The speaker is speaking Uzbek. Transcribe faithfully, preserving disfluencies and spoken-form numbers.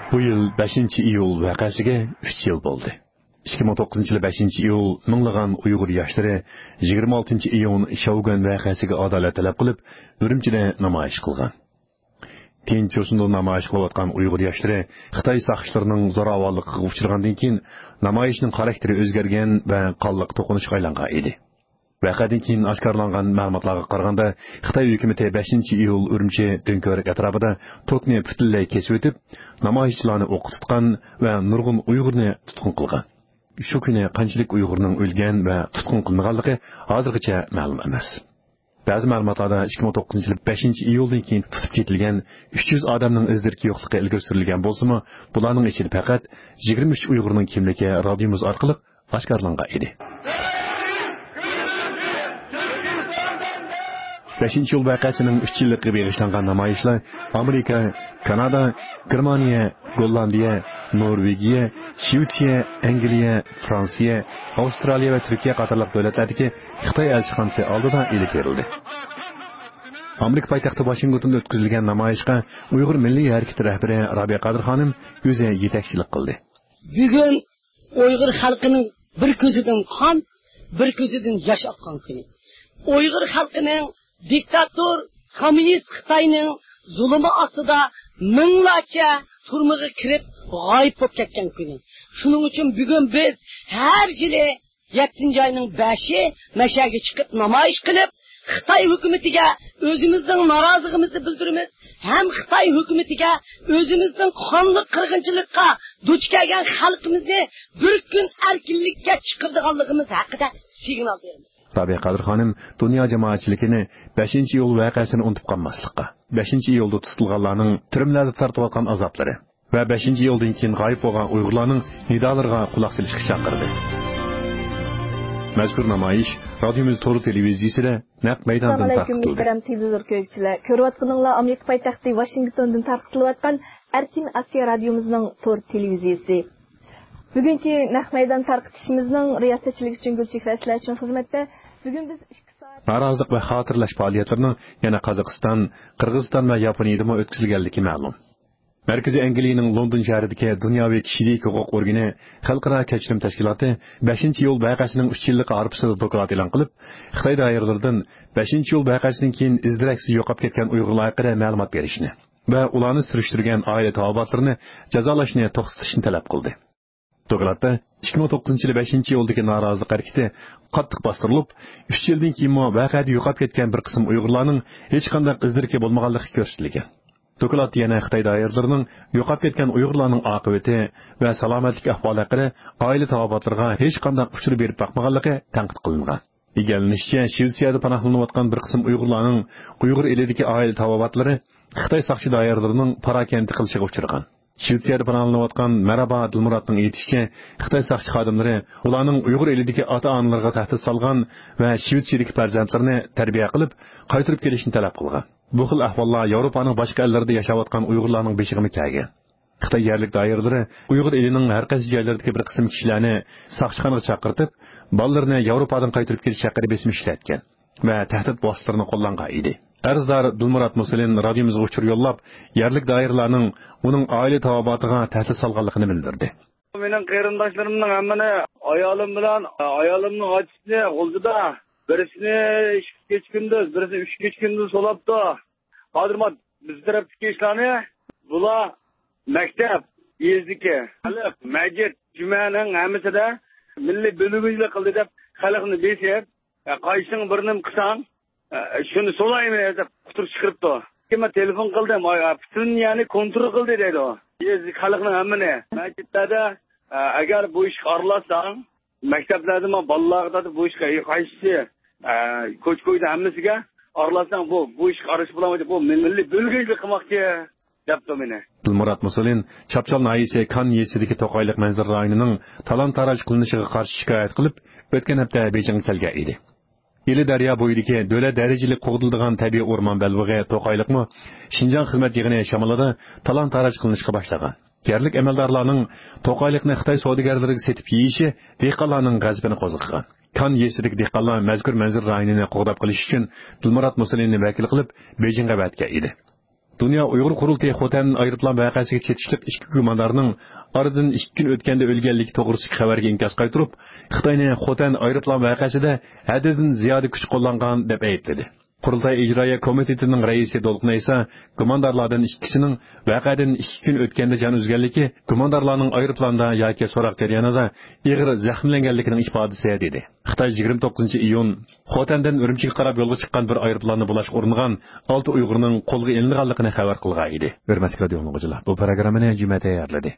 Bu yıl beshinchi iyul vaqasiga uch yil bo'ldi. ikki ming to'qqizinchi yil beshinchi iyul minglagan Uyg'ur yoshlari yigirma oltinchi iyun Shovgan vaqasiga adolat talab qilib, Urumchida namoyish qilgan. Tinch yo'sinda namoyish qilayotgan Uyg'ur yoshlari Xitoy saqchilarining zo'ravonligiga uchragandan keyin namoyishning xarakteri o'zgargan va qonliq to'qinishga aylangan edi. Vaqadan keyin oshkorlangan ma'lumotlarga qaraganda, Xitoy hukumati beshinchi iyul Urumchi Do'nko'rak atrofida tokni butunlay kesib o'tib, namoyishchilarni o'q tutgan va nurg'un Uyg'urni tutqun qilgan. Shu kuni qanchalik Uyg'urning o'lgan va tutqun qilinganligi hozirgacha ma'lum emas. Ba'zi ma'lumotlarda ikki ming to'qqizinchi yil beshinchi iyuldan keyin tutib ketilgan uch yuz odamning izlari yo'qligi ilgari surilgan bo'lsa-mu, bularning ichida faqat yigirma uch Uyg'urning kimligi radiomiz orqali oshkorlangan edi. beshinchi iyul vaqasining uch yilligiga bag'ishlangan namoyishlar Amerika, Kanada, Germaniya, Gollandiya, Norvegiya, Shvetsiya, Angliya, Fransiya, Avstraliya va Turkiya qatorliq davlatlardagi Xitoy elchixonasi oldida ilib berildi. Amerika poytaxti Washingtonda o'tkazilgan namoyishga Uyg'ur milliy harakati rahbari Rabiya Qodir xonim o'zi yetakchilik qildi. Bugun Uyg'ur xalqining bir ko'zidan qon, bir ko'zidan yosh oqqan kuni. Uyg'ur xalqining diktator kommunist Xitoyning zulmi ostida minglarcha turmaga kirib g'oyib bo'lib ketgan kuni. Shuning uchun bugun biz har yili yettinchi oyning beshi mashaga chiqib namoyish qilib, Xitoy hukumatiga o'zimizning noroziligimizni bildiramiz. Ham Xitoy hukumatiga o'zimizning qonli qirg'inchilikqa duch kelgan xalqimizni bir kun erkinlikka chiqarganligimiz haqida signal beramiz. Rabiya Qodir xonim dunyo jamoatchiligini beshinchi iyul vaqasini unutib qolmaslikqa, beshinchi iyulda tutilganlarning turmlarda tortayotgan azoblari va beshinchi iyuldan keyin g'oyib bo'lgan Uyg'urlarning nidolariga quloq solishga chaqirdi. Mazkur namoyish radiomiz to'g'ri televiziyasida naq maydondan tarqatildi. Muhtaram televizor ko'ruvchilar, ko'rayotganinglar Amerika poytaxti Washingtondan tarqatilayotgan Erkin Asiya radiomizning to'g'ri televiziyasi. Bugungi naq maydon tarqatishimizning riyosatchilik uchun Gulchehra sizlar uchun xizmatda. Bugun biz ikki soat norozilik va xotirlash faoliyatlarining yana Qozog'iston, Qirg'iziston va Yaponiyada o'tkazilganligi ma'lum. Markaziy Angliyaning London shahridagi dunyoviy kishilik huquq organi Xalqaro kechirim tashkiloti beshinchi iyul vaqasining uch yillik arifasida doklad e'lon qilib, Xitoy doiralaridan beshinchi iyul vaqasidan keyin izdiraksiz yo'qolib ketgan Uyg'urlar haqida ma'lumot berishni va ularni surishtirgan oila tavobotlarini jazolashni to'xtatishni talab qildi. Dokladda ikki ming to'qqizinchi yil beshinchi iyuldagi norozilik harakati qattiq bostirilib, uch yildan keyin vaqada yo'qolib ketgan bir qism Uyg'urlarning hech qanday izdirki bo'lmaganligi ko'rsatilgan. Doklad yana Xitoy doiralarining yo'qolib ketgan Uyg'urlarning oqibati va salomatlik ahvoli haqida oila tavobatlariga hech qanday uchur berib boqmaganligi tanqid qilingan. Egallanishicha, Shvetsiyada panohlanayotgan bir qism Uyg'urlarning Uyg'ur elidagi oila tavobatlari Xitoy saqchi doiralarining parakenti qilishiga uchragan. Shvetsiyada panohlanayotgan Maraba Dilmuratning aytishicha, Xitoy saqchi xodimlari ularning Uyg'ur elidagi ota-onalarga tahdid solgan va Shvetsiyadagi farzandlarini tarbiya qilib, qaytarib kelishni talab qilgan. Bu xil ahvollar Yevropaning boshqa ellarida yashayotgan Uyg'urlarning beshiga kelgan. Xitoy yerlik doiralari Uyg'ur elining har qaysi joylaridagi bir qism kishilarni saqchixonaga chaqirtib, bolalarini Yevropadan qaytarib kelish haqida besim ishlatgan va tahdid vositalarini qo'llangan edi. Arzdor Dilmurat Musulin radiomizga uchur yo'llab, yerlik doiralarning uning oila tavobotiga tahdid solganligini bildirdi. Mening qarindoshlarimning hammani ayolim bilan ayolimning ochisi qo'lida birisini ikki kunduz, birisini uch kunduz solabdi. Hozirma biz tarafdagi ishlarni bular maktab, yezdiki, xalq, masjid, jumaning hammasida milliy bo'limizni qildi deb xalqni besib, qaysin birini qilsang, shuni solaymi deb quturib chiqiribdi. Kimga telefon qildim, butun ya'ni kontrol qildi dedi. Yezdi xalqning hammani. Masjidlarda agar bu ishga aralashsang, maktablarda ham bolalarga bu ishga qaysi ko'ch-ko'yda hammasiga aralashsang, bu bu ishga arash bo'lmaydi. Bu milliy bo'lganlik qilmoqchi debdi meni. Dilmurat Musulin Chapchal nahiyyasi Kan yesidagi To'qayliq manzara rayonining talon-taroj qilinishiga qarshi shikoyat qilib, o'tgan hafta Beijingga kelgan edi. Ili daryo bo'yidagi davlat darajali qo'g'dildigan tabiiy o'rmon balvig'i To'qayliqmi Shinjon xizmat yig'ini shamolida talon-taroj qilinishga boshlagan. Yerlik amaldorlarning To'qayliqni Xitoy savdogarlariga setib yeyishi dehqonlarning g'azabini qo'zg'agan. Kan yesidagi dehqonlar mazkur manzara rayonini qo'g'dab qilish uchun Dilmurat Musulinni vakil qilib Beijingga vatgan edi. Dünya Uyghur Qurultayı Xotan ayrılan vaqasiga chetishliq ikki gumondorning oradan ikki kun o'tganda o'lganligi to'g'risidagi xabarga inkos qaytarib, Xitoyning Xotan ayrılan vaqasida haddidan ziyoda kuch qo'llangan deb aybladi. Qurultay ijroiya komitetining raisi Dolqin esa gumondorlardan ikkisining vaqadan ikki kun o'tganda jon uzganligi gumondorlarning ayrıplanda yoki so'roq jarayonida ig'ir zaxmlanganligining ifodasi dedi. Xitoy yigirma to'qqizinchi iyun Xotandan Urumchiga qarab yo'lga chiqqan bir ayrıplanni bulash o'rnigan olti Uyg'urning qo'lga ilinganligini xabar qilgan edi. Hurmatli radio dinləyicilər, bu proqramını Cümə tayyorladi.